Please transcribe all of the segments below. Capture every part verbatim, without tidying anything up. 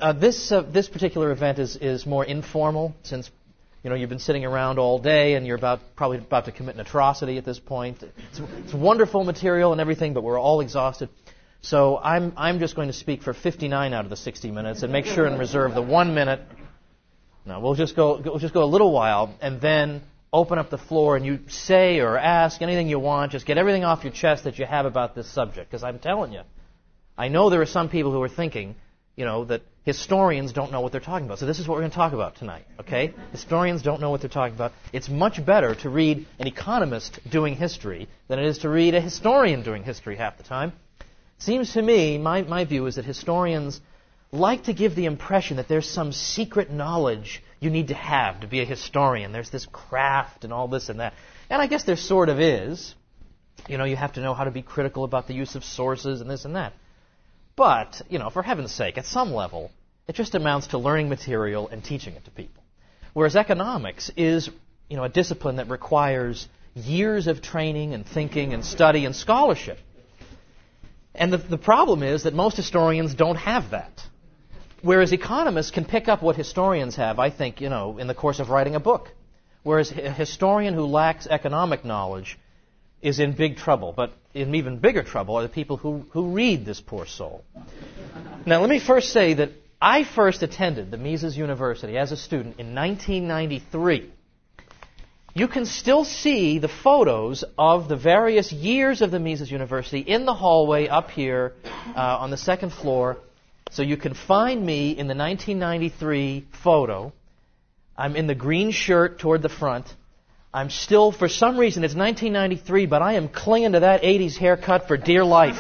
uh, this uh, this particular event is, is more informal, since you know you've been sitting around all day and you're about probably about to commit an atrocity at this point. It's, it's wonderful material and everything, but we're all exhausted. So I'm I'm just going to speak for fifty-nine out of the sixty minutes and make sure and reserve the one minute. No, we'll just go we'll just go a little while and then open up the floor and you say or ask anything you want. Just get everything off your chest that you have about this subject, because I'm telling you, I know there are some people who are thinking, you know, that historians don't know what they're talking about. So this is what we're going to talk about tonight, okay? Historians don't know what they're talking about. It's much better to read an economist doing history than it is to read a historian doing history half the time. Seems to me, my, my view is that historians like to give the impression that there's some secret knowledge you need to have to be a historian. There's this craft and all this and that. And I guess there sort of is. You know, you have to know how to be critical about the use of sources and this and that. But, you know, for heaven's sake, at some level, it just amounts to learning material and teaching it to people. Whereas economics is, you know, a discipline that requires years of training and thinking and study and scholarship. And the, the problem is that most historians don't have that. Whereas economists can pick up what historians have, I think, you know, in the course of writing a book. Whereas a historian who lacks economic knowledge is in big trouble. But in even bigger trouble are the people who, who read this poor soul. Now, let me first say that I first attended the Mises University as a student in nineteen ninety-three. You can still see the photos of the various years of the Mises University in the hallway up here uh, on the second floor. So you can find me in the nineteen ninety-three photo. I'm in the green shirt toward the front. I'm still, for some reason, it's nineteen ninety-three, but I am clinging to that eighties haircut for dear life.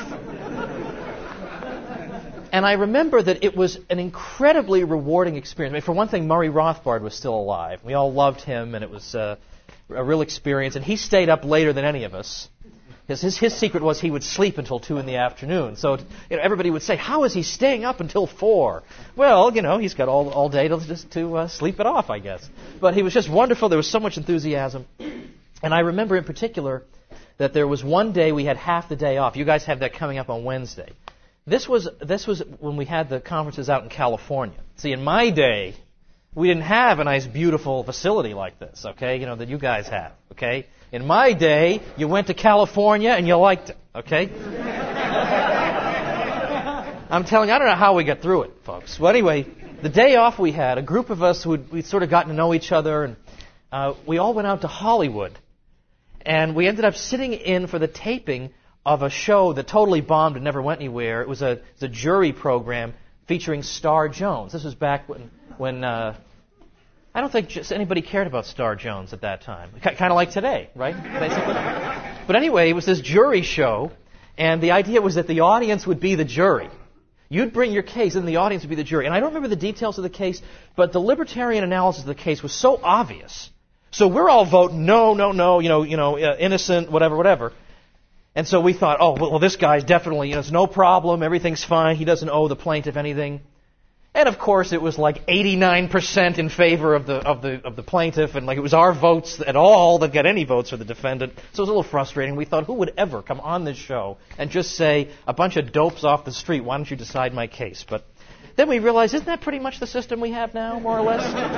And I remember that it was an incredibly rewarding experience. I mean, for one thing, Murray Rothbard was still alive. We all loved him, and it was uh, a real experience. And he stayed up later than any of us. His, his, his secret was he would sleep until two in the afternoon. So you know, everybody would say, how is he staying up until four? Well, you know, he's got all, all day to, just to uh, sleep it off, I guess. But he was just wonderful. There was so much enthusiasm. And I remember in particular that there was one day we had half the day off. You guys have that coming up on Wednesday. This was this was when we had the conferences out in California. See, in my day, we didn't have a nice, beautiful facility like this, okay, you know, that you guys have, okay? In my day, you went to California and you liked it, okay? I'm telling you, I don't know how we got through it, folks. Well, anyway, the day off we had, a group of us who we'd sort of gotten to know each other, and uh, we all went out to Hollywood. And we ended up sitting in for the taping of a show that totally bombed and never went anywhere. It was a, it was a jury program featuring Star Jones. This was back when, when uh, I don't think just anybody cared about Star Jones at that time. Kind of like today, right? Basically. But anyway, it was this jury show, and the idea was that the audience would be the jury. You'd bring your case, and the audience would be the jury. And I don't remember the details of the case, but the libertarian analysis of the case was so obvious. So we're all voting no, no, no, you know, you know, uh, innocent, whatever, whatever. And so we thought, oh, well, this guy's definitely, you know, it's no problem, everything's fine, he doesn't owe the plaintiff anything. And of course, it was like eighty-nine percent in favor of the of the of the plaintiff, and like it was our votes at all that got any votes for the defendant. So it was a little frustrating. We thought, who would ever come on this show and just say, a bunch of dopes off the street, why don't you decide my case? But then we realized, isn't that pretty much the system we have now, more or less?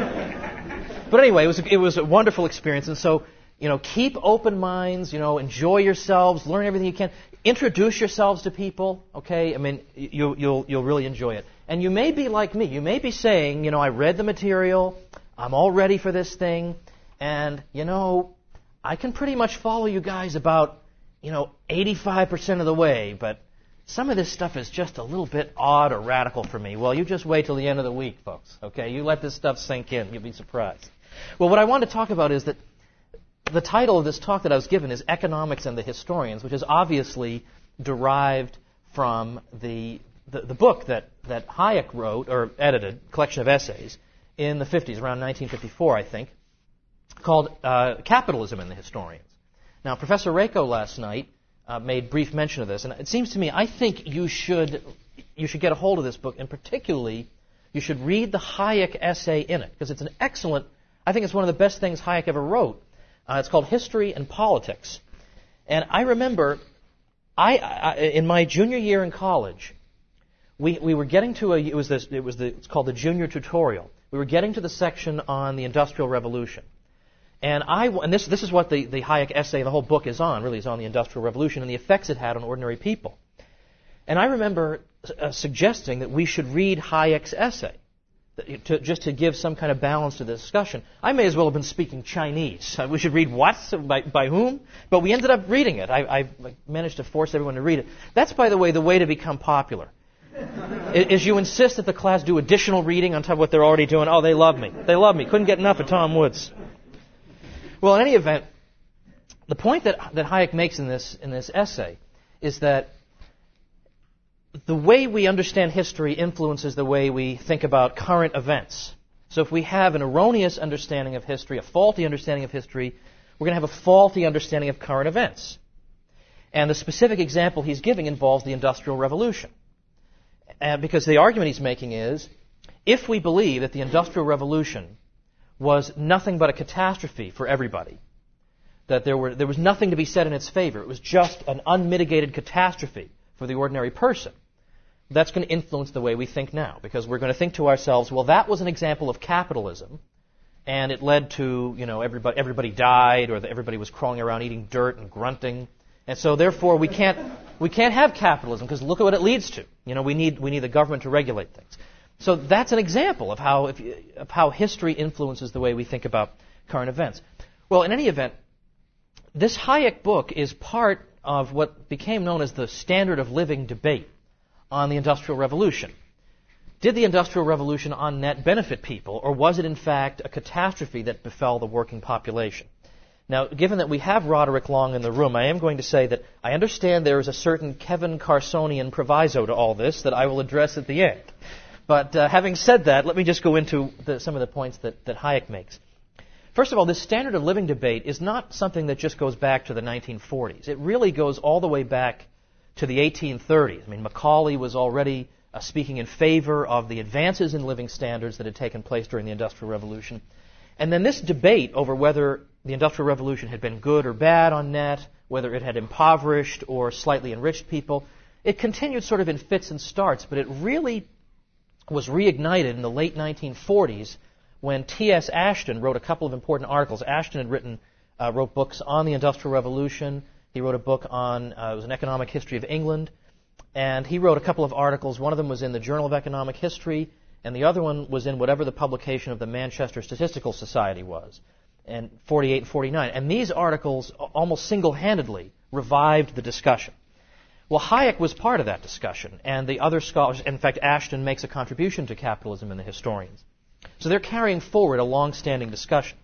But anyway, it was it was a wonderful experience, and so. You know, keep open minds, you know, enjoy yourselves, learn everything you can. Introduce yourselves to people, okay? I mean, you, you'll, you'll really enjoy it. And you may be like me. You may be saying, you know, I read the material, I'm all ready for this thing, and, you know, I can pretty much follow you guys about, you know, eighty-five percent of the way, but some of this stuff is just a little bit odd or radical for me. Well, you just wait till the end of the week, folks, okay? You let this stuff sink in. You'll be surprised. Well, what I want to talk about is that the title of this talk that I was given is Economics and the Historians, which is obviously derived from the the, the book that, that Hayek wrote, or edited, collection of essays, in the fifties, around nineteen fifty-four, I think, called uh, Capitalism and the Historians. Now, Professor Rako last night uh, made brief mention of this, and it seems to me, I think you should you should get a hold of this book, and particularly, you should read the Hayek essay in it, because it's an excellent, I think it's one of the best things Hayek ever wrote. Uh, it's called History and Politics. And I remember, I, I in my junior year in college, we, we were getting to a, it was this, it was the, it's called the junior tutorial. We were getting to the section on the Industrial Revolution. And I, and this, this is what the, the Hayek essay, the whole book is on, really, is on the Industrial Revolution and the effects it had on ordinary people. And I remember uh, suggesting that we should read Hayek's essay, to, just to give some kind of balance to the discussion. I may as well have been speaking Chinese. We should read what? By, by whom? But we ended up reading it. I, I managed to force everyone to read it. That's, by the way, the way to become popular. Is you insist that the class do additional reading on top of what they're already doing. Oh, they love me. They love me. Couldn't get enough of Tom Woods. Well, in any event, the point that, that Hayek makes in this, in this essay is that the way we understand history influences the way we think about current events. So if we have an erroneous understanding of history, a faulty understanding of history, we're going to have a faulty understanding of current events. And the specific example he's giving involves the Industrial Revolution. Uh, because the argument he's making is, if we believe that the Industrial Revolution was nothing but a catastrophe for everybody, that there were there was nothing to be said in its favor, it was just an unmitigated catastrophe for the ordinary person, that's going to influence the way we think now, because we're going to think to ourselves, well, that was an example of capitalism, and it led to, you know, everybody everybody died, or that everybody was crawling around eating dirt and grunting. And so, therefore, we can't we can't have capitalism because look at what it leads to. You know, we need we need the government to regulate things. So that's an example of how if, of how history influences the way we think about current events. Well, in any event, this Hayek book is part of what became known as the standard of living debate on the Industrial Revolution. Did the Industrial Revolution on net benefit people, or was it in fact a catastrophe that befell the working population? Now, given that we have Roderick Long in the room, I am going to say that I understand there is a certain Kevin Carsonian proviso to all this that I will address at the end. But uh, having said that, let me just go into the, some of the points that, that Hayek makes. First of all, this standard of living debate is not something that just goes back to the nineteen forties. It really goes all the way back to the eighteen thirties. I mean, Macaulay was already uh, speaking in favor of the advances in living standards that had taken place during the Industrial Revolution. And then this debate over whether the Industrial Revolution had been good or bad on net, whether it had impoverished or slightly enriched people, it continued sort of in fits and starts, but it really was reignited in the late nineteen forties when T S Ashton wrote a couple of important articles. Ashton had written, uh, wrote books on the Industrial Revolution. He wrote a book on, uh, it was an economic history of England, and he wrote a couple of articles. One of them was in the Journal of Economic History, and the other one was in whatever the publication of the Manchester Statistical Society was, and forty-eight and forty-nine. And these articles almost single-handedly revived the discussion. Well, Hayek was part of that discussion, and the other scholars, in fact, Ashton makes a contribution to capitalism in the historians. So they're carrying forward a long-standing discussion.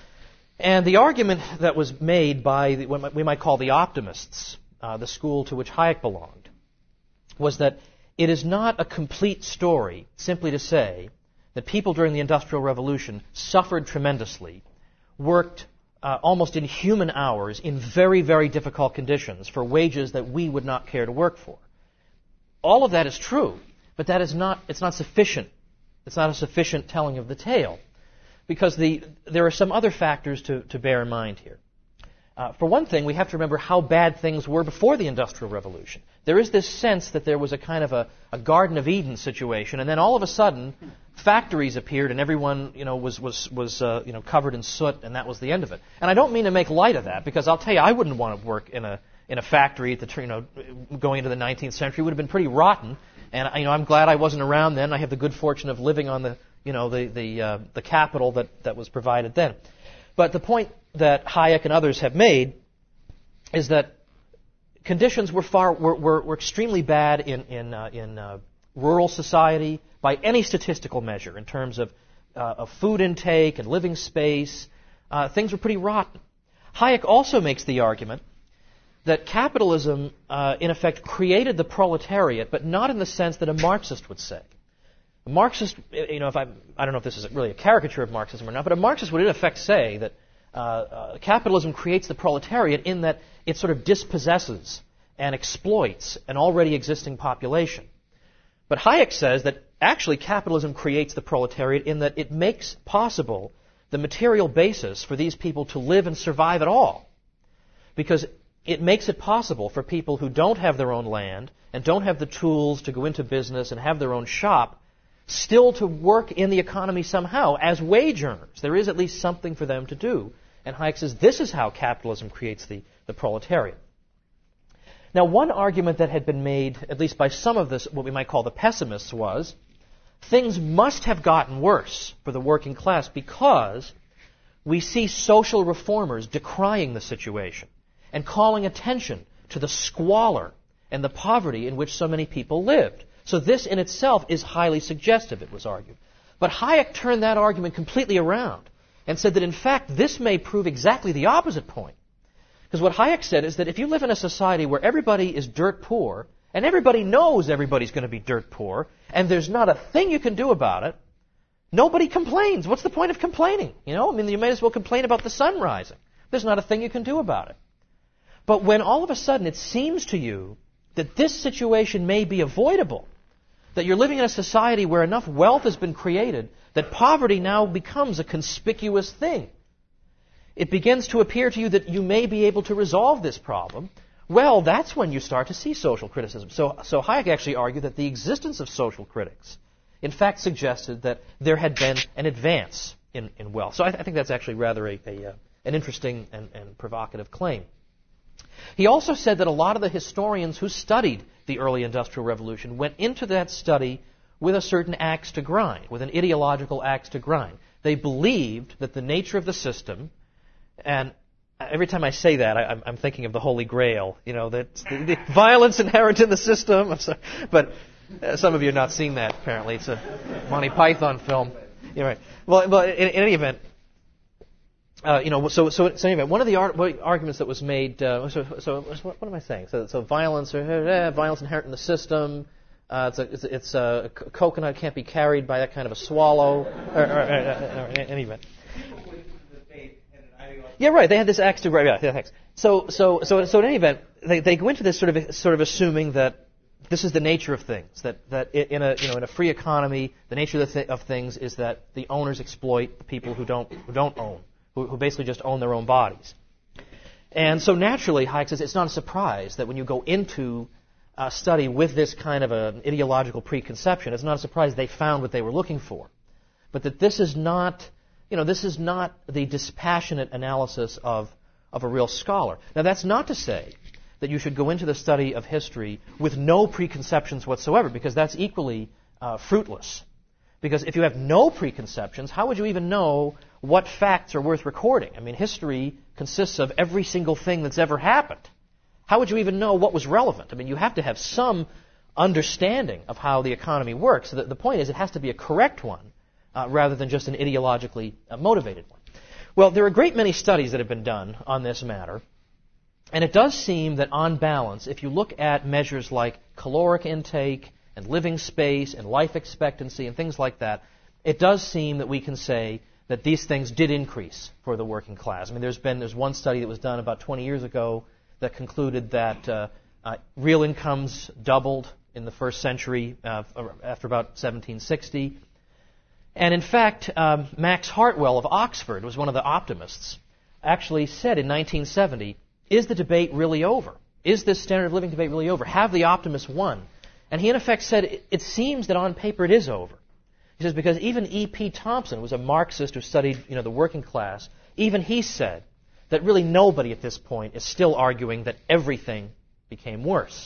And the argument that was made by the, what we might call the optimists, uh, the school to which Hayek belonged, was that it is not a complete story simply to say that people during the Industrial Revolution suffered tremendously, worked uh, almost inhuman hours in very, very difficult conditions for wages that we would not care to work for. All of that is true, but that is not, it's not sufficient. It's not a sufficient telling of the tale, because the, there are some other factors to, to bear in mind here. Uh, for one thing, we have to remember how bad things were before the Industrial Revolution. There is this sense that there was a kind of a, a Garden of Eden situation, and then all of a sudden, factories appeared, and everyone, you know, was was was uh, you know covered in soot, and that was the end of it. And I don't mean to make light of that, because I'll tell you, I wouldn't want to work in a in a factory at the you know going into the nineteenth century. It would have been pretty rotten. And you know, I'm glad I wasn't around then. I have the good fortune of living on the you know the the uh, the capital that that was provided then. But the point that Hayek and others have made is that conditions were far were, were, were extremely bad in in uh, in uh, rural society by any statistical measure in terms of uh, of food intake and living space. Uh, things were pretty rotten. Hayek also makes the argument that capitalism, uh, in effect, created the proletariat, but not in the sense that a Marxist would say. A Marxist, you know, if I, I don't know if this is really a caricature of Marxism or not, but a Marxist would in effect say that uh, uh, capitalism creates the proletariat in that it sort of dispossesses and exploits an already existing population. But Hayek says that actually capitalism creates the proletariat in that it makes possible the material basis for these people to live and survive at all. Because it makes it possible for people who don't have their own land and don't have the tools to go into business and have their own shop still to work in the economy somehow as wage earners. There is at least something for them to do. And Hayek says this is how capitalism creates the, the proletariat. Now, one argument that had been made, at least by some of this, what we might call the pessimists, was things must have gotten worse for the working class because we see social reformers decrying the situation and calling attention to the squalor and the poverty in which so many people lived. So this in itself is highly suggestive, it was argued. But Hayek turned that argument completely around and said that in fact this may prove exactly the opposite point. Because what Hayek said is that if you live in a society where everybody is dirt poor, and everybody knows everybody's going to be dirt poor, and there's not a thing you can do about it, nobody complains. What's the point of complaining? You know, I mean, you may as well complain about the sun rising. There's not a thing you can do about it. But when all of a sudden it seems to you that this situation may be avoidable, that you're living in a society where enough wealth has been created that poverty now becomes a conspicuous thing, it begins to appear to you that you may be able to resolve this problem, well, that's when you start to see social criticism. So, so Hayek actually argued that the existence of social critics, in fact, suggested that there had been an advance in, in wealth. So I, I think that's actually rather a, a, uh, an interesting and, and provocative claim. He also said that a lot of the historians who studied the early Industrial Revolution went into that study with a certain axe to grind, with an ideological axe to grind. They believed that the nature of the system, and every time I say that, I, I'm thinking of the Holy Grail, you know, that the, the violence inherent in the system. I'm sorry, but uh, some of you have not seen that, apparently. It's a Monty Python film. You're right. Well, well in, in any event, uh, you know, so so, so anyway, one of the ar- arguments that was made. Uh, so, so what, what am I saying? So, so violence, or uh, violence inherent in the system. Uh, it's a, it's, a, it's a, a coconut can't be carried by that kind of a swallow. Or, or, or, or, or in any event. Yeah, right. They had this axe to grind. Yeah, thanks. So, so, so, so in any event, they, they go into this sort of sort of assuming that this is the nature of things. That that in a you know in a free economy, the nature of, the th- of things is that the owners exploit the people who don't who don't own, who, who basically just own their own bodies. And so naturally, Hayek says it's not a surprise that when you go into a study with this kind of an ideological preconception, it's not a surprise they found what they were looking for, but that this is not. You know, this is not the dispassionate analysis of, of a real scholar. Now, that's not to say that you should go into the study of history with no preconceptions whatsoever, because that's equally uh, fruitless. Because if you have no preconceptions, how would you even know what facts are worth recording? I mean, history consists of every single thing that's ever happened. How would you even know what was relevant? I mean, you have to have some understanding of how the economy works. So the, the point is, it has to be a correct one. Uh, rather than just an ideologically uh, motivated one. Well, there are a great many studies that have been done on this matter, and it does seem that on balance, if you look at measures like caloric intake and living space and life expectancy and things like that, it does seem that we can say that these things did increase for the working class. I mean, there's been there's one study that was done about twenty years ago that concluded that uh, uh, real incomes doubled in the first century uh, after about seventeen sixty. And in fact, um, Max Hartwell of Oxford was one of the optimists, actually said in nineteen seventy, is the debate really over? Is this standard of living debate really over? Have the optimists won? And he in effect said, it, it seems that on paper it is over. He says, because even E P Thompson, who was a Marxist who studied you know, the working class, even he said that really nobody at this point is still arguing that everything became worse.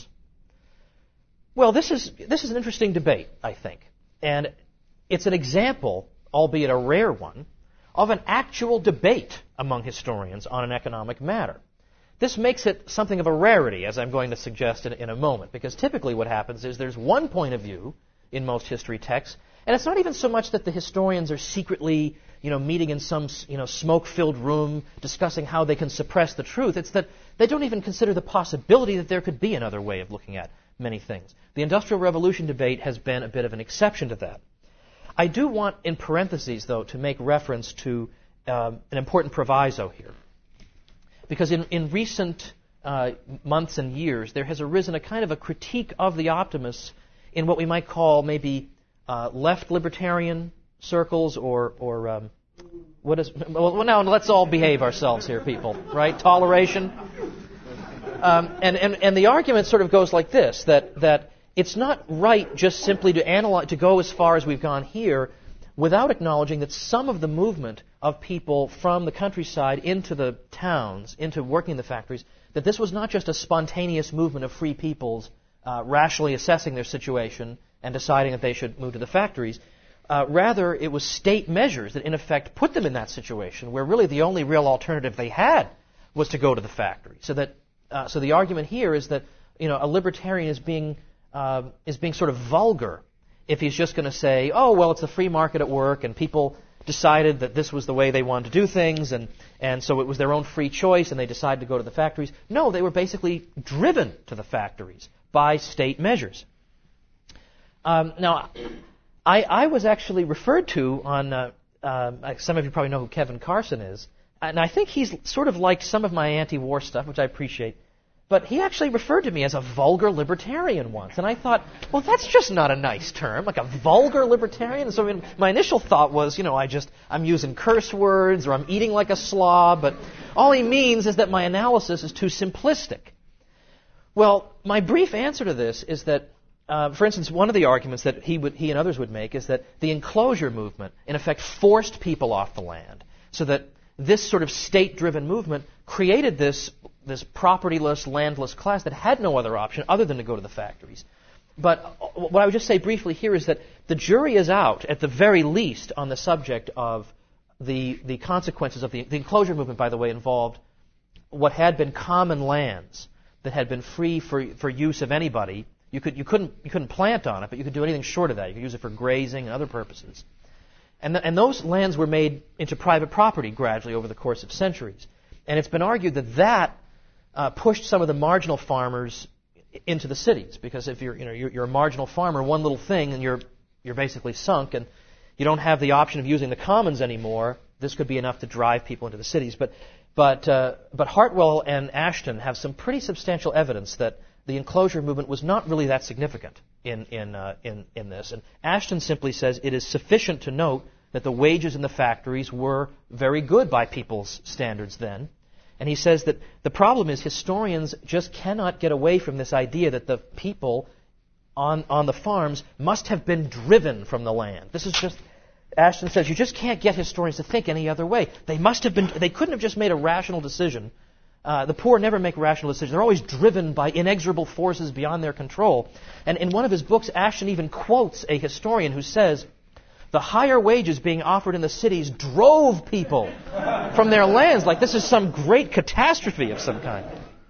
Well, this is, this is an interesting debate, I think. And it's an example, albeit a rare one, of an actual debate among historians on an economic matter. This makes it something of a rarity, as I'm going to suggest in, in a moment, because typically what happens is there's one point of view in most history texts, and it's not even so much that the historians are secretly, you know, meeting in some, you know, smoke-filled room discussing how they can suppress the truth. It's that they don't even consider the possibility that there could be another way of looking at many things. The Industrial Revolution debate has been a bit of an exception to that. I do want, in parentheses, though, to make reference to um, an important proviso here. Because in, in recent uh, months and years, there has arisen a kind of a critique of the optimists in what we might call maybe uh, left libertarian circles or, or um, what is... Well, now let's all behave ourselves here, people, right? Toleration. Um, and, and, and the argument sort of goes like this, that, that it's not right just simply to analyze, to go as far as we've gone here without acknowledging that some of the movement of people from the countryside into the towns, into working in the factories, that this was not just a spontaneous movement of free peoples uh, rationally assessing their situation and deciding that they should move to the factories. Uh, rather, it was state measures that in effect put them in that situation where really the only real alternative they had was to go to the factory. So that, uh, so the argument here is that, you know, a libertarian is being uh, is being sort of vulgar if he's just going to say, oh, well, it's the free market at work, and people decided that this was the way they wanted to do things, and, and so it was their own free choice, and they decided to go to the factories. No, they were basically driven to the factories by state measures. Um, now, I, I was actually referred to on, uh, uh, some of you probably know who Kevin Carson is, and I think he's sort of liked some of my anti-war stuff, which I appreciate. But he actually referred to me as a vulgar libertarian once. And I thought, well, that's just not a nice term, like a vulgar libertarian. So I mean, my initial thought was, you know, I just, I'm using curse words or I'm eating like a slob. But all he means is that my analysis is too simplistic. Well, my brief answer to this is that, uh, for instance, one of the arguments that he, would, he and others would make is that the enclosure movement, in effect, forced people off the land. So that this sort of state-driven movement created this this propertyless, landless class that had no other option other than to go to the factories. But what I would just say briefly here is that the jury is out, at the very least, on the subject of the the consequences of the, the enclosure movement, by the way, involved what had been common lands that had been free for for use of anybody. You could you couldn't you couldn't plant on it, but you could do anything short of that. You could use it for grazing and other purposes. And, the, and those lands were made into private property gradually over the course of centuries. And it's been argued that that uh, pushed some of the marginal farmers into the cities, because if you're, you know, you're, you're a marginal farmer, one little thing and you're you're basically sunk, and you don't have the option of using the commons anymore. This could be enough to drive people into the cities. But but uh, but Hartwell and Ashton have some pretty substantial evidence that the enclosure movement was not really that significant in in uh, in in this. And Ashton simply says it is sufficient to note that the wages in the factories were very good by people's standards then. And he says that the problem is historians just cannot get away from this idea that the people on on the farms must have been driven from the land. This is just, Ashton says, you just can't get historians to think any other way. They must have been, they couldn't have just made a rational decision. Uh, the poor never make rational decisions. They're always driven by inexorable forces beyond their control. And in one of his books, Ashton even quotes a historian who says, the higher wages being offered in the cities drove people from their lands, like this is some great catastrophe of some kind.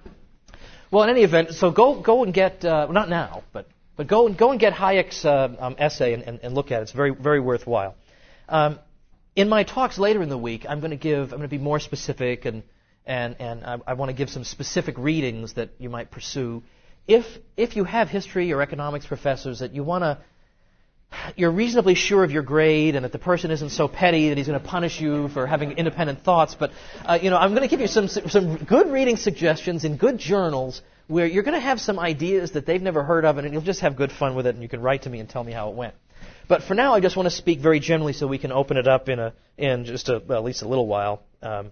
Well, in any event, so go go and get, uh, not now, but but go and go and get Hayek's uh, um, essay and, and, and look at it. It's very very worthwhile. Um, in my talks later in the week, I'm going to give, I'm going to be more specific, and and and I, I want to give some specific readings that you might pursue. If if you have history or economics professors that you want to, you're reasonably sure of your grade and that the person isn't so petty that he's going to punish you for having independent thoughts. But, uh, you know, I'm going to give you some some good reading suggestions in good journals where you're going to have some ideas that they've never heard of, and you'll just have good fun with it, and you can write to me and tell me how it went. But for now, I just want to speak very generally so we can open it up in a in just a, well, at least a little while. Um,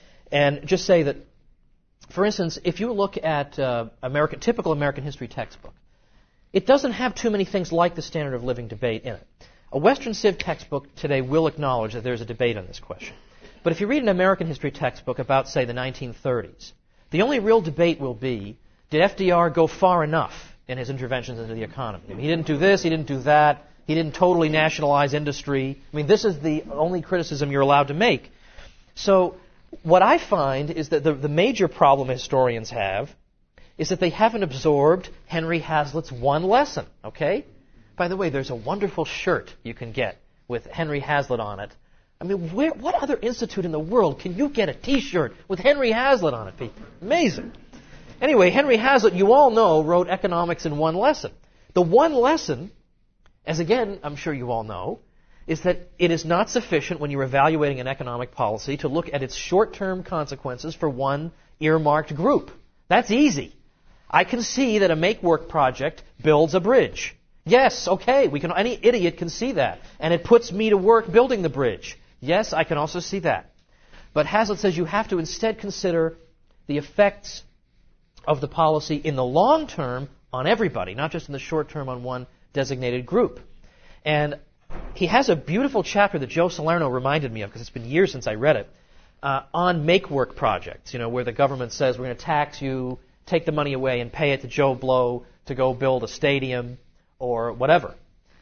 and just say that, for instance, if you look at uh, American typical American history textbook, it doesn't have too many things like the standard of living debate in it. A Western Civ textbook today will acknowledge that there's a debate on this question. But if you read an American history textbook about, say, the nineteen thirties, the only real debate will be, did F D R go far enough in his interventions into the economy? I mean, he didn't do this, he didn't do that, he didn't totally nationalize industry. I mean, this is the only criticism you're allowed to make. So what I find is that the, the major problem historians have is that they haven't absorbed Henry Hazlitt's one lesson, okay? By the way, there's a wonderful shirt you can get with Henry Hazlitt on it. I mean, where, what other institute in the world can you get a T-shirt with Henry Hazlitt on it, people? Amazing. Anyway, Henry Hazlitt, you all know, wrote Economics in One Lesson. The one lesson, as again, I'm sure you all know, is that it is not sufficient when you're evaluating an economic policy to look at its short-term consequences for one earmarked group. That's easy. I can see that a make-work project builds a bridge. Yes, okay, we can. Any idiot can see that. And it puts me to work building the bridge. Yes, I can also see that. But Hazlitt says you have to instead consider the effects of the policy in the long term on everybody, not just in the short term on one designated group. And he has a beautiful chapter that Joe Salerno reminded me of, because it's been years since I read it, uh, on make-work projects, you know, where the government says we're going to tax you, take the money away, and pay it to Joe Blow to go build a stadium or whatever.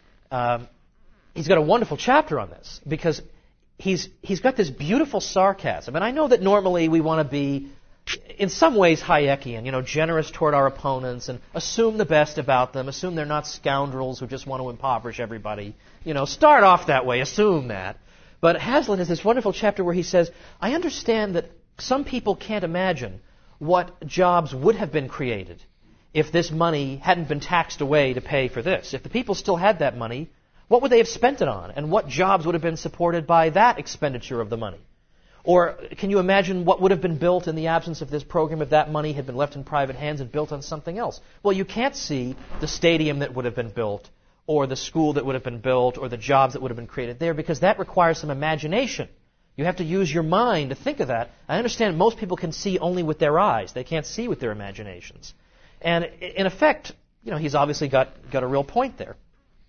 Um, he's got a wonderful chapter on this, because he's he's got this beautiful sarcasm. And I know that normally we want to be, in some ways, Hayekian, you know, generous toward our opponents and assume the best about them, assume they're not scoundrels who just want to impoverish everybody. You know, start off that way, assume that. But Haslen has this wonderful chapter where he says, I understand that some people can't imagine what jobs would have been created if this money hadn't been taxed away to pay for this. If the people still had that money, what would they have spent it on? And what jobs would have been supported by that expenditure of the money? Or can you imagine what would have been built in the absence of this program if that money had been left in private hands and built on something else? Well, you can't see the stadium that would have been built, or the school that would have been built, or the jobs that would have been created there, because that requires some imagination. You have to use your mind to think of that. I understand most people can see only with their eyes. They can't see with their imaginations. And in effect, you know, he's obviously got, got a real point there.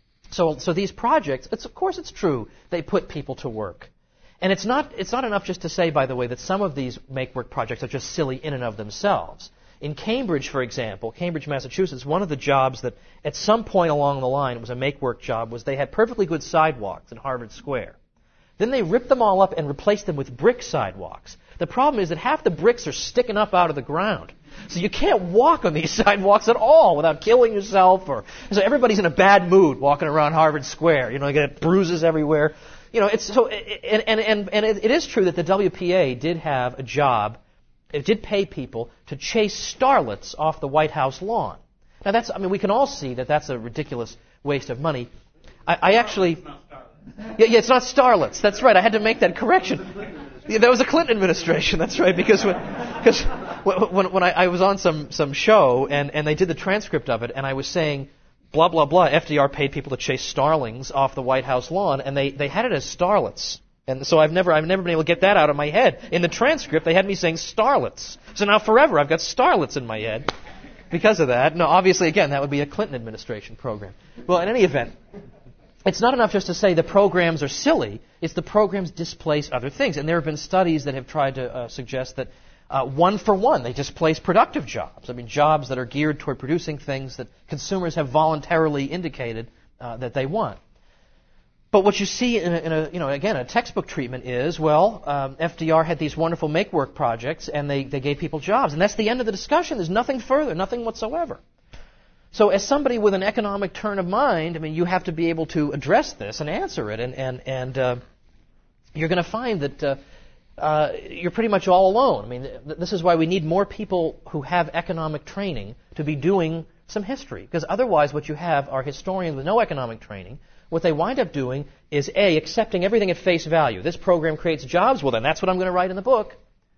So, so these projects, it's, of course it's true, they put people to work. And it's not, it's not enough just to say, by the way, that some of these make-work projects are just silly in and of themselves. In Cambridge, for example, Cambridge, Massachusetts, one of the jobs that at some point along the line was a make-work job was they had perfectly good sidewalks in Harvard Square. Then they ripped them all up and replaced them with brick sidewalks. The problem is that half the bricks are sticking up out of the ground. So you can't walk on these sidewalks at all without killing yourself. Or so everybody's in a bad mood walking around Harvard Square. You know, you get bruises everywhere. You know, it's so, and and and, and it, it is true that the W P A did have a job. It did pay people to chase starlets off the White House lawn. Now that's, I mean, we can all see that that's a ridiculous waste of money. I, I actually, yeah, yeah, it's not starlets. That's right. I had to make that correction. Yeah, that was the Clinton administration. That's right. Because when, because when, when I, I was on some, some show and, and they did the transcript of it, and I was saying, blah, blah, blah, F D R paid people to chase starlings off the White House lawn, and they, they had it as starlets. And so I've never, I've never been able to get that out of my head. In the transcript, they had me saying starlets. So now forever I've got starlets in my head because of that. No, obviously, again, that would be a Clinton administration program. Well, in any event, it's not enough just to say the programs are silly. It's the programs displace other things. And there have been studies that have tried to uh, suggest that uh, one for one, they displace productive jobs. I mean, jobs that are geared toward producing things that consumers have voluntarily indicated uh, that they want. But what you see in a, in a, you know, again, a textbook treatment is, well, um, F D R had these wonderful make-work projects, and they, they gave people jobs. And that's the end of the discussion. There's nothing further, nothing whatsoever. So as somebody with an economic turn of mind, I mean, you have to be able to address this and answer it. And, and, and uh, you're going to find that uh, uh, you're pretty much all alone. I mean, th- this is why we need more people who have economic training to be doing some history. Because otherwise what you have are historians with no economic training. What they wind up doing is, A, accepting everything at face value. This program creates jobs, well then that's what I'm going to write in the book.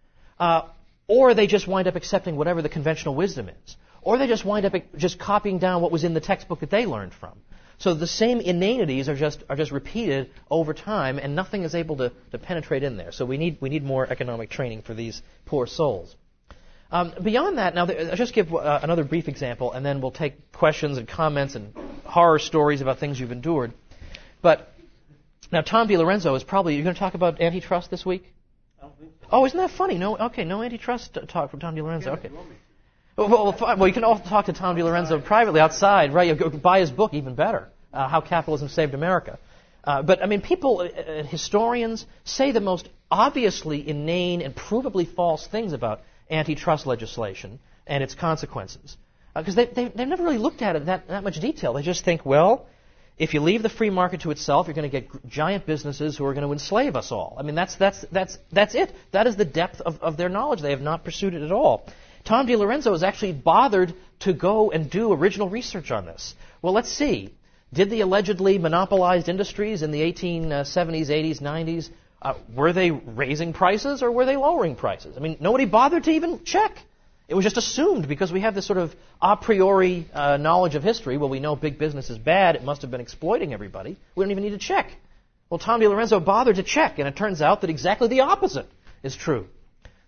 Uh, or they just wind up accepting whatever the conventional wisdom is. Or they just wind up just copying down what was in the textbook that they learned from. So the same inanities are just are just repeated over time, and nothing is able to, to penetrate in there. So we need we need more economic training for these poor souls. Um, beyond that, now I'll just give uh, another brief example, and then we'll take questions and comments and horror stories about things you've endured. But now Tom DiLorenzo is probably, you're going to talk about antitrust this week? I don't think so. Oh, isn't that funny? No, okay, no antitrust talk from Tom DiLorenzo. Okay. Well, well, well, you can also talk to Tom DiLorenzo privately outside, right? You go buy his book, even better, uh, How Capitalism Saved America. Uh, but, I mean, people, uh, historians, say the most obviously inane and provably false things about antitrust legislation and its consequences. Because uh, they, they, they've never really looked at it in that, that much detail. They just think, well, if you leave the free market to itself, you're going to get giant businesses who are going to enslave us all. I mean, that's, that's, that's, that's it. That is the depth of, of their knowledge. They have not pursued it at all. Tom DiLorenzo has actually bothered to go and do original research on this. Well, let's see. Did the allegedly monopolized industries in the eighteen seventies, eighties, nineties, uh, were they raising prices or were they lowering prices? I mean, nobody bothered to even check. It was just assumed because we have this sort of a priori uh, knowledge of history. Well, we know big business is bad. It must have been exploiting everybody. We don't even need to check. Well, Tom DiLorenzo bothered to check, and it turns out that exactly the opposite is true.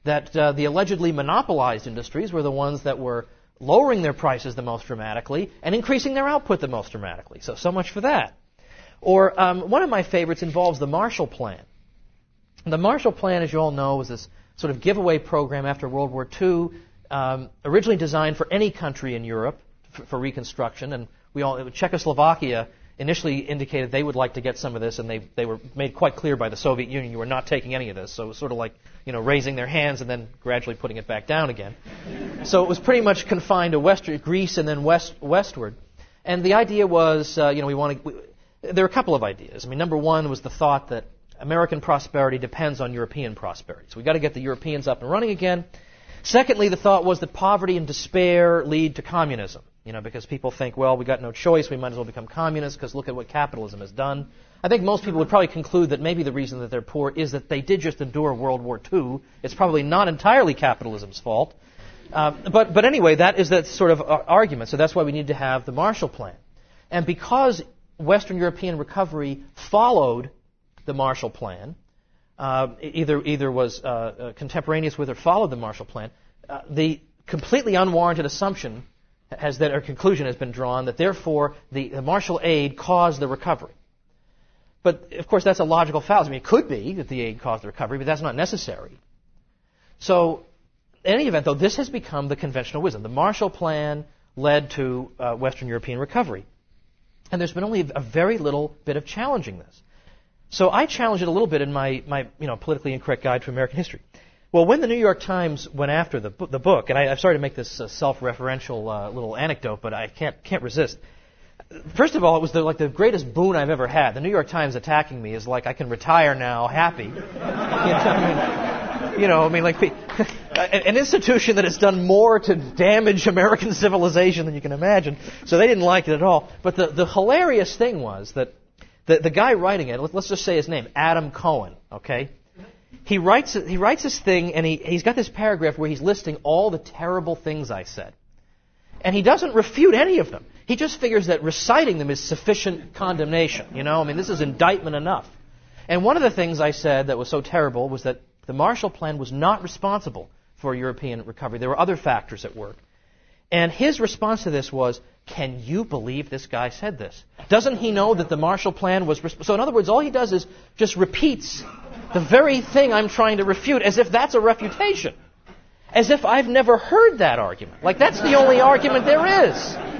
that uh, the allegedly monopolized industries were the ones that were lowering their prices the most dramatically and increasing their output the most dramatically. So, so much for that. Or um, one of my favorites involves the Marshall Plan. The Marshall Plan, as you all know, was this sort of giveaway program after World War Two, um, originally designed for any country in Europe for, for reconstruction. And we all, Czechoslovakia initially indicated they would like to get some of this, and they, they were made quite clear by the Soviet Union you were not taking any of this. So it was sort of like, you know, raising their hands and then gradually putting it back down again. So it was pretty much confined to Western Greece and then west, westward. And the idea was, uh, you know, we want to... We, there were a couple of ideas. I mean, number one was the thought that American prosperity depends on European prosperity. So we've got to get the Europeans up and running again. Secondly, the thought was that poverty and despair lead to communism. You know, because people think, well, we got no choice, we might as well become communists because look at what capitalism has done. I think most people would probably conclude that maybe the reason that they're poor is that they did just endure World War Two. It's probably not entirely capitalism's fault. Uh, but, but anyway, that is that sort of argument. So that's why we need to have the Marshall Plan. And because Western European recovery followed the Marshall Plan, uh, either either was uh, uh, contemporaneous with or followed the Marshall Plan, uh, the completely unwarranted assumption has that, or conclusion has been drawn that therefore the, the Marshall aid caused the recovery. But of course that's a logical fallacy. I mean, it could be that the aid caused the recovery, but that's not necessary. So in any event, though, this has become the conventional wisdom. The Marshall Plan led to uh, Western European recovery. And there's been only a very little bit of challenging this. So I challenged it a little bit in my, my you know, politically incorrect guide to American history. Well, when the New York Times went after the, the book, and I, I'm sorry to make this uh, self-referential uh, little anecdote, but I can't can't resist. First of all, it was the, like the greatest boon I've ever had. The New York Times attacking me is like I can retire now, happy. You know, I mean, you know, I mean like an institution that has done more to damage American civilization than you can imagine. So they didn't like it at all. But the, the hilarious thing was that the, the guy writing it, let's just say his name, Adam Cohen, okay? He writes he writes this thing, and he, he's got this paragraph where he's listing all the terrible things I said. And he doesn't refute any of them. He just figures that reciting them is sufficient condemnation. You know, I mean, this is indictment enough. And one of the things I said that was so terrible was that the Marshall Plan was not responsible for European recovery. There were other factors at work. And his response to this was, can you believe this guy said this? Doesn't he know that the Marshall Plan was... Resp-? So in other words, all he does is just repeats the very thing I'm trying to refute as if that's a refutation. As if I've never heard that argument. Like that's the only argument there is.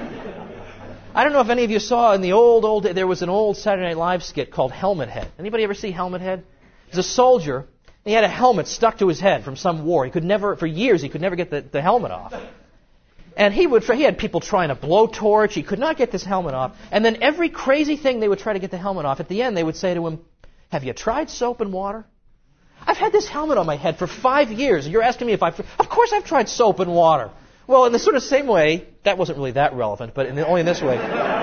I don't know if any of you saw in the old, old... There was an old Saturday Night Live skit called Helmet Head. Anybody ever see Helmet Head? There's a soldier, and he had a helmet stuck to his head from some war. He could never, for years, he could never get the, the helmet off. And he would, he had people trying to blowtorch. He could not get this helmet off. And then every crazy thing they would try to get the helmet off, at the end they would say to him, have you tried soap and water? I've had this helmet on my head for five years. You're asking me if I've... Of course I've tried soap and water. Well, in the sort of same way, that wasn't really that relevant, but in the, only in this way.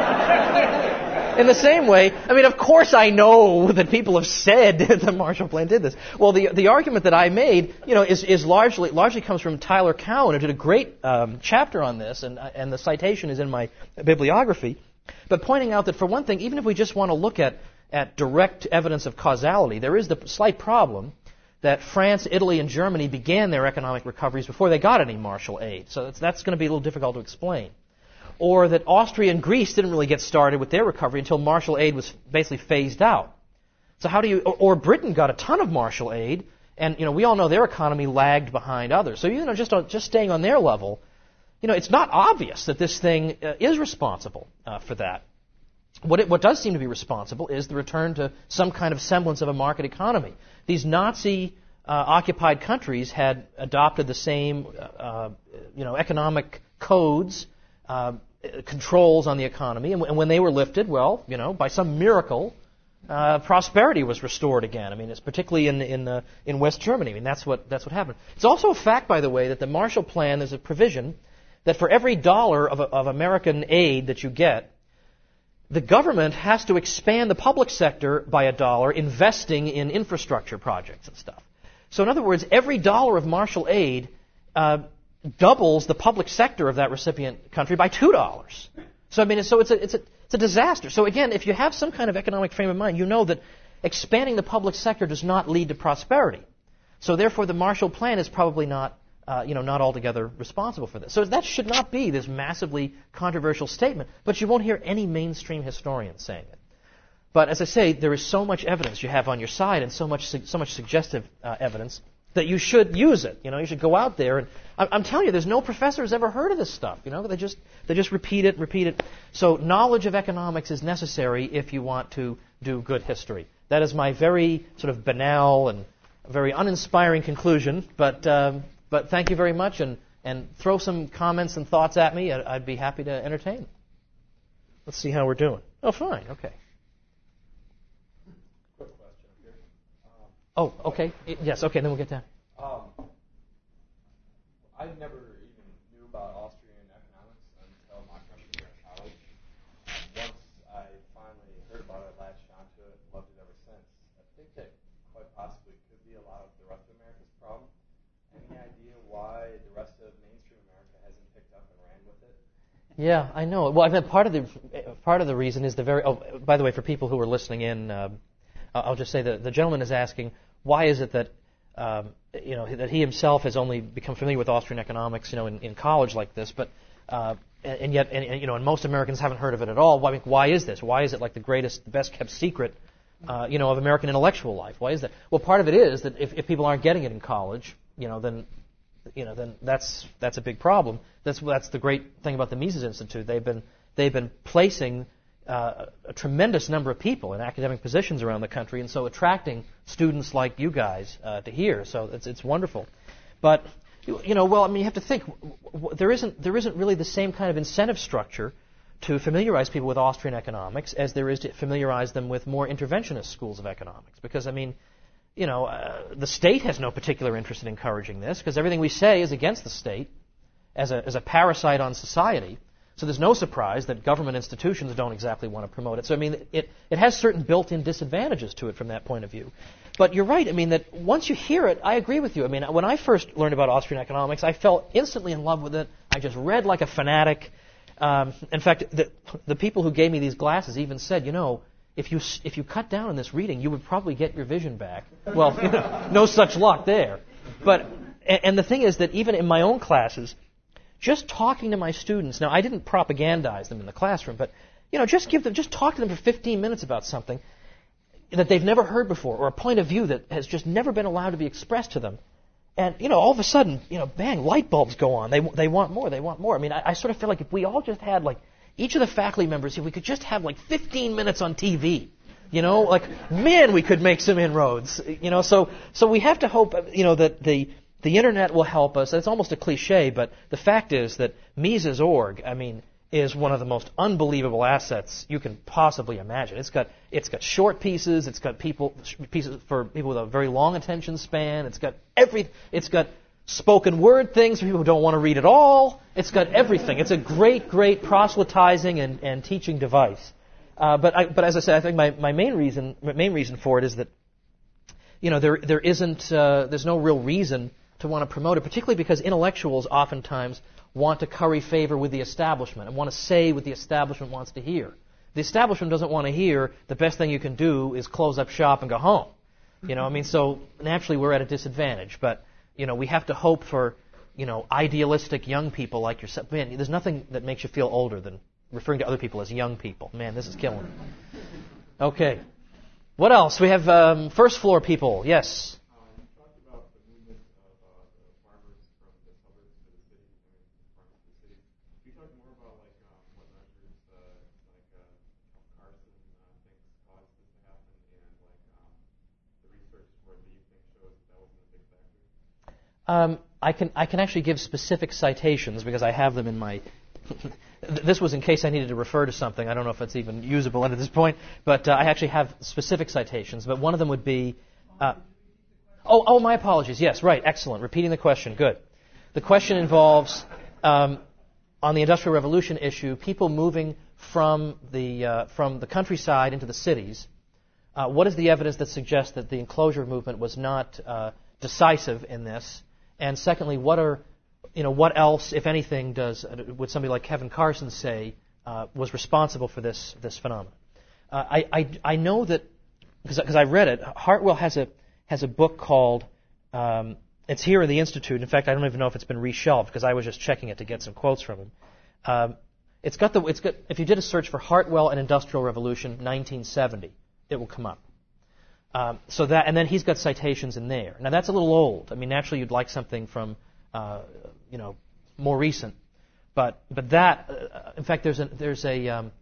In the same way, I mean, of course I know that people have said that the Marshall Plan did this. Well, the the argument that I made, you know, is, is largely largely comes from Tyler Cowen, who did a great um, chapter on this, and and the citation is in my bibliography. But pointing out that for one thing, even if we just want to look at at direct evidence of causality, there is the slight problem that France, Italy, and Germany began their economic recoveries before they got any Marshall aid. So that's, that's going to be a little difficult to explain. Or that Austria and Greece didn't really get started with their recovery until Marshall aid was basically phased out. So how do you... Or, or Britain got a ton of Marshall aid, and you know we all know their economy lagged behind others. So you know just just staying on their level, you know it's not obvious that this thing uh, is responsible uh, for that. What, it, what does seem to be responsible is the return to some kind of semblance of a market economy. These Nazi-occupied uh, countries had adopted the same, uh, you know, economic codes, uh, controls on the economy, and, w- and when they were lifted, well, you know, by some miracle, uh, prosperity was restored again. I mean, it's particularly in in uh, in West Germany. I mean, that's what that's what happened. It's also a fact, by the way, that the Marshall Plan, there's a provision that for every dollar of, of American aid that you get, the government has to expand the public sector by a dollar, investing in infrastructure projects and stuff. So in other words, every dollar of Marshall aid uh, doubles the public sector of that recipient country by two dollars. So I mean, so it's a, it's a it's a disaster. So again, if you have some kind of economic frame of mind, you know that expanding the public sector does not lead to prosperity. So therefore, the Marshall Plan is probably not, uh, you know, not altogether responsible for this. So that should not be this massively controversial statement, but you won't hear any mainstream historian saying it. But as I say, there is so much evidence you have on your side, and so much so much suggestive uh, evidence that you should use it. You know, you should go out there and I'm, I'm telling you, there's no professor who's ever heard of this stuff. You know, they just they just repeat it, repeat it. So knowledge of economics is necessary if you want to do good history. That is my very sort of banal and very uninspiring conclusion. But um, but thank you very much, and and throw some comments and thoughts at me. I'd be happy to entertain them. Let's see how we're doing. Oh, fine, okay. Oh, okay. Yes, okay, then we'll get that. Um, I never even knew about Austrian economics until my freshman year in college. Once I finally heard about it, latched onto it, loved it ever since. I think that quite possibly could be a lot of the rest of America's problem. Any idea why the rest of mainstream America hasn't picked up and ran with it? Yeah, I know. Well, I mean, part of the part of the reason is the very. Oh, by the way, for people who are listening in. Uh, I'll just say that the gentleman is asking, why is it that um, you know that he himself has only become familiar with Austrian economics, you know, in, in college like this, but uh, and, and yet, and, and, you know, and most Americans haven't heard of it at all. Why, why is this? Why is it like the greatest, the best kept secret, uh, you know, of American intellectual life? Why is that? Well, part of it is that if, if people aren't getting it in college, you know, then you know, then that's that's a big problem. That's that's the great thing about the Mises Institute. They've been they've been placing Uh, a tremendous number of people in academic positions around the country, and so attracting students like you guys uh, to here. So it's it's wonderful. But you know, well, I mean, you have to think there isn't there isn't really the same kind of incentive structure to familiarize people with Austrian economics as there is to familiarize them with more interventionist schools of economics. Because I mean, you know, uh, the state has no particular interest in encouraging this, because everything we say is against the state as a as a parasite on society. So there's no surprise that government institutions don't exactly want to promote it. So I mean, it, it has certain built-in disadvantages to it from that point of view. But you're right. I mean, that once you hear it, I agree with you. I mean, when I first learned about Austrian economics, I fell instantly in love with it. I just read like a fanatic. Um, in fact, the, the people who gave me these glasses even said, you know, if you if you cut down on this reading, you would probably get your vision back. Well, you know, no such luck there. But and, and the thing is that even in my own classes, just talking to my students, now I didn't propagandize them in the classroom, but you know, just give them, just talk to them for fifteen minutes about something that they've never heard before, or a point of view that has just never been allowed to be expressed to them. And you know, all of a sudden, you know, bang, light bulbs go on. They they want more. They want more. I mean, I, I sort of feel like if we all just had like each of the faculty members, if we could just have like fifteen minutes on T V, you know, like man, we could make some inroads. You know, so so we have to hope, you know, that the The internet will help us. It's almost a cliche, but the fact is that Mises dot org, I mean, is one of the most unbelievable assets you can possibly imagine. It's got it's got short pieces. It's got people pieces for people with a very long attention span. It's got every. It's got spoken word things for people who don't want to read at all. It's got everything. It's a great, great proselytizing and, and teaching device. Uh, but I, but as I said, I think my, my main reason my main reason for it is that you know there there isn't uh, there's no real reason to want to promote it, particularly because intellectuals oftentimes want to curry favor with the establishment and want to say what the establishment wants to hear. The establishment doesn't want to hear the best thing you can do is close up shop and go home. You know, I mean, so naturally we're at a disadvantage. But you know, we have to hope for you know idealistic young people like yourself. Man, there's nothing that makes you feel older than referring to other people as young people. Man, this is killing me. Okay, what else? We have um, first floor people. Yes. Um, I can I can actually give specific citations because I have them in my. This was in case I needed to refer to something. I don't know if it's even usable at this point, but uh, I actually have specific citations. But one of them would be. Uh, oh, oh, my apologies. Yes, right. Excellent. Repeating the question. Good. The question involves um, on the Industrial Revolution issue, people moving from the uh, from the countryside into the cities. Uh, what is the evidence that suggests that the enclosure movement was not uh, decisive in this? And secondly, what are, you know, what else, if anything, does would somebody like Kevin Carson say uh, was responsible for this this phenomenon? Uh, I, I I know that because because I read it. Hartwell has a has a book called Um, it's here in the Institute. In fact, I don't even know if it's been reshelved because I was just checking it to get some quotes from him. Um, it's got the. It's got. If you did a search for Hartwell and Industrial Revolution, nineteen seventy, it will come up. Um, so that, and then he's got citations in there. Now that's a little old. I mean, naturally you'd like something from, uh, you know, more recent. But but that, uh, in fact, there's a there's a um,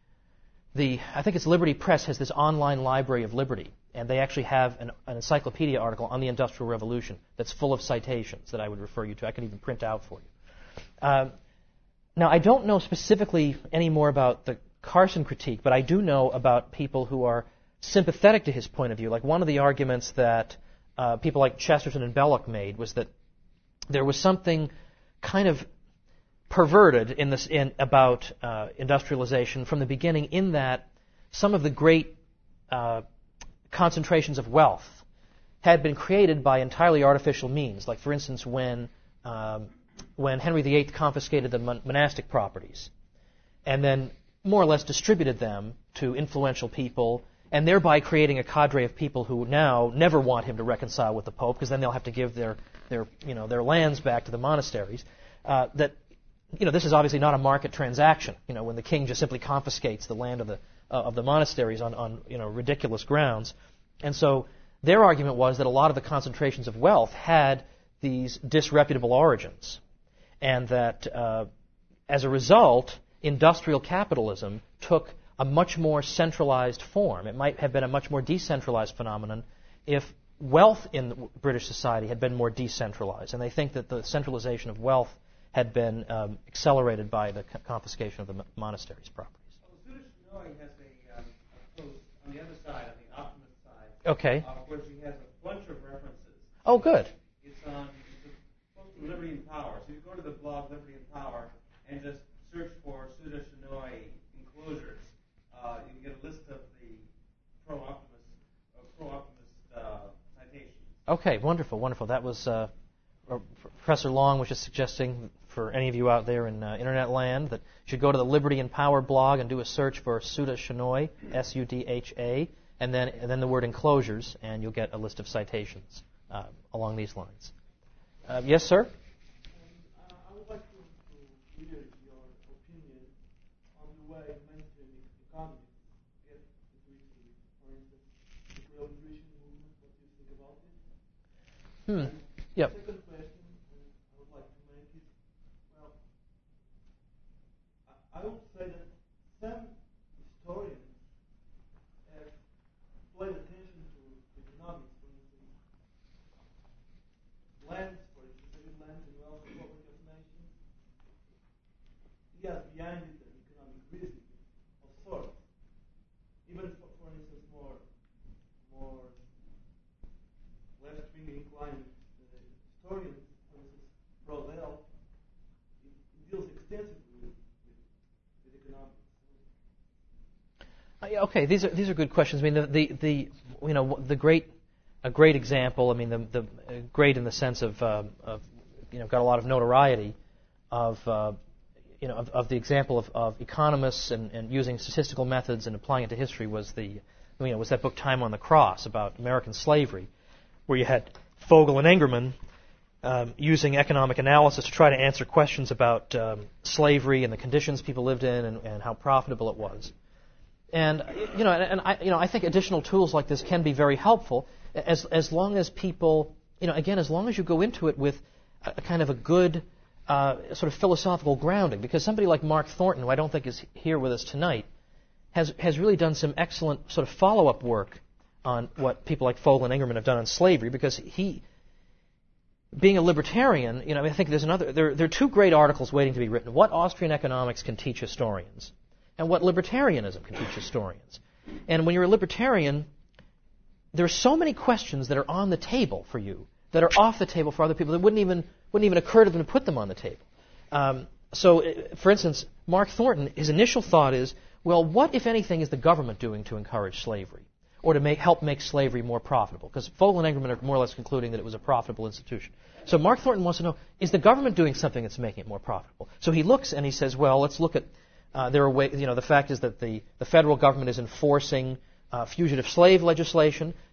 the I think it's Liberty Press has this online library of liberty, and they actually have an, an encyclopedia article on the Industrial Revolution that's full of citations that I would refer you to. I can even print out for you. Um, now I don't know specifically any more about the Carson critique, but I do know about people who are sympathetic to his point of view. Like one of the arguments that uh, people like Chesterton and Belloc made was that there was something kind of perverted in this in, about uh, industrialization from the beginning, in that some of the great uh, concentrations of wealth had been created by entirely artificial means. Like, for instance, when um, when Henry the Eighth confiscated the mon- monastic properties and then more or less distributed them to influential people, and thereby creating a cadre of people who now never want him to reconcile with the Pope, because then they'll have to give their, their, you know, their lands back to the monasteries. Uh, that, you know, this is obviously not a market transaction. You know, when the king just simply confiscates the land of the uh, of the monasteries on, on you know ridiculous grounds. And so their argument was that a lot of the concentrations of wealth had these disreputable origins, and that uh, as a result, industrial capitalism took a much more centralized form. It might have been a much more decentralized phenomenon if wealth in British society had been more decentralized. And they think that the centralization of wealth had been um, accelerated by the confiscation of the m- monasteries' properties. Well, Suda Shinoy has a, um, a post on the other side, on the optimist side, okay. uh, where she has a bunch of references. Oh, good. It's on it's a post on Liberty and Power. So you go to the blog Liberty and Power and just search for Suda Shinoy enclosures. Uh, you can get a list of the pro-optimist, uh, pro-optimist uh, citations. Okay, wonderful, wonderful. That was uh, Professor Long was just suggesting for any of you out there in uh, internet land that you should go to the Liberty and Power blog and do a search for Suda Shinoy, S U D H A, and then and then the word enclosures, and you'll get a list of citations uh, along these lines. Uh, yes, sir? Hmm. Yep. The second question I would like to make is, well, I would say that some historians have paid attention to economics, for instance, lands, for instance, lands and wealth, property of nations. He has behind it an economic reason of sorts. Even for, for instance, more, more left-wing inclined uh, historians, for instance, Brodell, he deals extensively with, with, with economics. Uh, yeah, okay, these are these are good questions. I mean, the the, the you know the great a great example. I mean, the the uh, great in the sense of, uh, of you know got a lot of notoriety of uh, you know of, of the example of, of economists and, and using statistical methods and applying it to history was the you know was that book Time on the Cross about American slavery, where you had Fogel and Engerman um, using economic analysis to try to answer questions about um, slavery and the conditions people lived in and, and how profitable it was. And you know, and, and I, you know, I think additional tools like this can be very helpful as as long as people, you know, again, as long as you go into it with a, a kind of a good uh, sort of philosophical grounding. Because somebody like Mark Thornton, who I don't think is here with us tonight, has has really done some excellent sort of follow-up work on what people like Fogel and Engerman have done on slavery, because he, being a libertarian, you know, I, mean, I think there's another, there, there are two great articles waiting to be written. What Austrian economics can teach historians, and what libertarianism can teach historians. And when you're a libertarian, there are so many questions that are on the table for you that are off the table for other people that wouldn't even wouldn't even occur to them to put them on the table. Um, so, for instance, Mark Thornton, his initial thought is, well, what, if anything, is the government doing to encourage slavery, or to make, help make slavery more profitable? Because Fogel and Engerman are more or less concluding that it was a profitable institution. So Mark Thornton wants to know, is the government doing something that's making it more profitable? So he looks and he says, well, let's look at, uh, there are ways, you know, the fact is that the, the federal government is enforcing uh, fugitive slave legislation that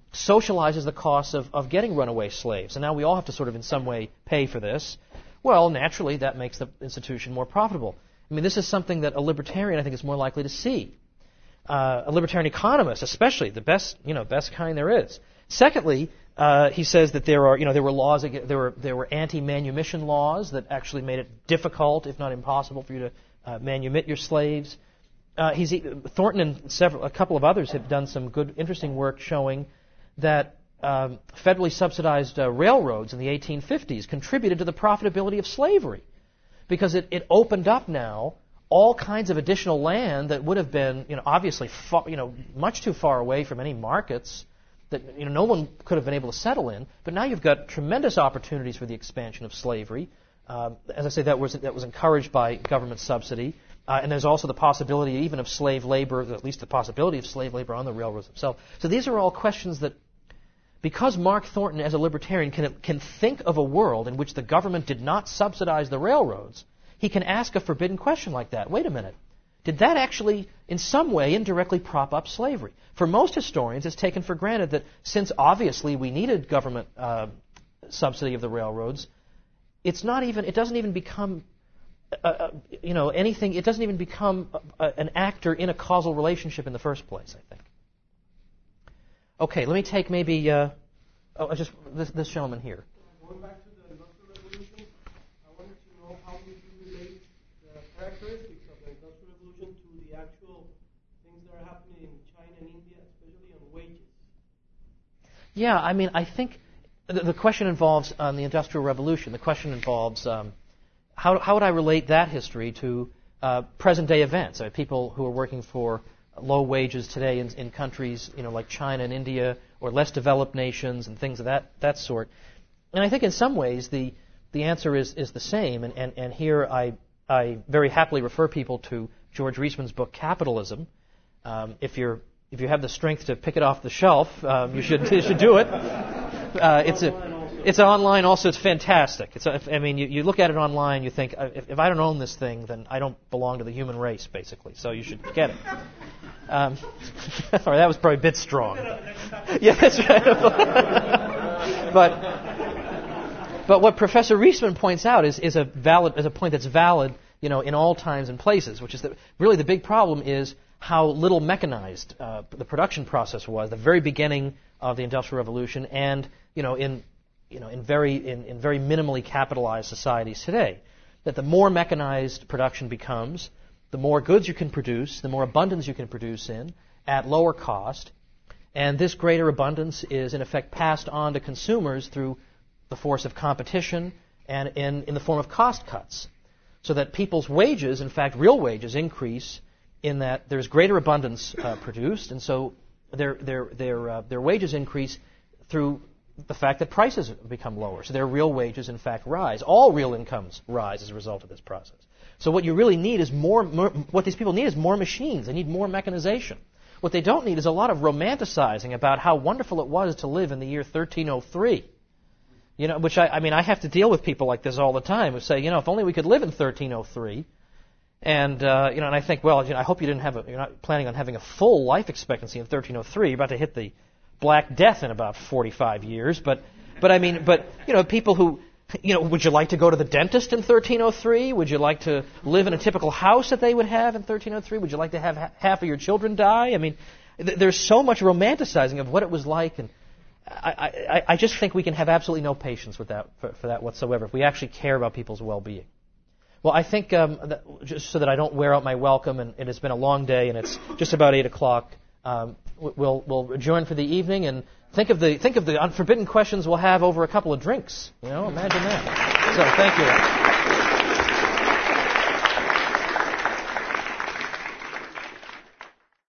socializes the costs of, of getting runaway slaves. And now we all have to sort of in some way pay for this. Well, naturally, that makes the institution more profitable. I mean, this is something that a libertarian, I think, is more likely to see. Uh, a libertarian economist, especially, the best, you know, best kind there is. Secondly, uh, he says that there are, you know, there were laws, there were there were anti-manumission laws that actually made it difficult, if not impossible, for you to uh, manumit your slaves. Uh, he's Thornton and several, a couple of others have done some good, interesting work showing that um, federally subsidized uh, railroads in the eighteen fifties contributed to the profitability of slavery, because it, it opened up now all kinds of additional land that would have been, you know, obviously, far, you know, much too far away from any markets that, you know, no one could have been able to settle in. But now you've got tremendous opportunities for the expansion of slavery. Um, as I say, that was that was encouraged by government subsidy, uh, and there's also the possibility even of slave labor, at least the possibility of slave labor on the railroads themselves. So these are all questions that, because Mark Thornton, as a libertarian, can can think of a world in which the government did not subsidize the railroads, he can ask a forbidden question like that. Wait a minute. Did that actually, in some way, indirectly prop up slavery? For most historians, it's taken for granted that since obviously we needed government uh, subsidy of the railroads, it's not even. It doesn't even become, uh, uh, you know, anything. It doesn't even become uh, an actor in a causal relationship in the first place, I think. Okay, let me take maybe uh, oh, just this, this gentleman here. Going back to the Industrial Revolution, I wanted to know how would you relate the characteristics of the Industrial Revolution to the actual things that are happening in China and India, especially on wages? Yeah, I mean, I think the, the question involves on um, the Industrial Revolution. The question involves um, how how would I relate that history to uh, present-day events? Uh, people who are working for low wages today in, in countries, you know, like China and India, or less developed nations and things of that, that sort. And I think in some ways the the answer is, is the same. And, and, and here I I very happily refer people to George Reisman's book Capitalism. Um, if you're if you have the strength to pick it off the shelf, um, you should you should do it. Uh, it's a it's online also. It's fantastic. It's a, I mean, you, you look at it online, you think, if, if I don't own this thing, then I don't belong to the human race, basically. So you should get it. Um, sorry, that was probably a bit strong. Yeah, that's right. but but what Professor Reisman points out is is a valid is a point that's valid, you know, in all times and places, which is that really the big problem is how little mechanized uh, the production process was, the very beginning of the Industrial Revolution, and you know in you know in very in, in very minimally capitalized societies today. That the more mechanized production becomes, the more goods you can produce, the more abundance you can produce in at lower cost, and this greater abundance is in effect passed on to consumers through the force of competition and in, in the form of cost cuts, so that people's wages, in fact real wages, increase in that there's greater abundance uh, produced, and so their their their uh, their wages increase through the fact that prices become lower. So their real wages, in fact, rise. All real incomes rise as a result of this process. So what you really need is more, more, what these people need is more machines. They need more mechanization. What they don't need is a lot of romanticizing about how wonderful it was to live in the year thirteen oh three. You know, which I, I mean, I have to deal with people like this all the time who say, you know, if only we could live in thirteen oh three. And, uh, you know, and I think, well, you know, I hope you didn't have a, you're not planning on having a full life expectancy in thirteen oh three. You're about to hit the Black Death in about forty-five years. But, but I mean, but, you know, people who, you know, would you like to go to the dentist in thirteen oh three? Would you like to live in a typical house that they would have in thirteen oh three? Would you like to have ha- half of your children die? I mean, th- there's so much romanticizing of what it was like, and I, I, I just think we can have absolutely no patience with that for, for that whatsoever if we actually care about people's well-being. Well, I think um, that, just so that I don't wear out my welcome, and it has been a long day, and it's just about eight o'clock. Um, we'll we'll adjourn for the evening, and think of the think of the unforbidden questions we'll have over a couple of drinks. You know, imagine that. So, thank you.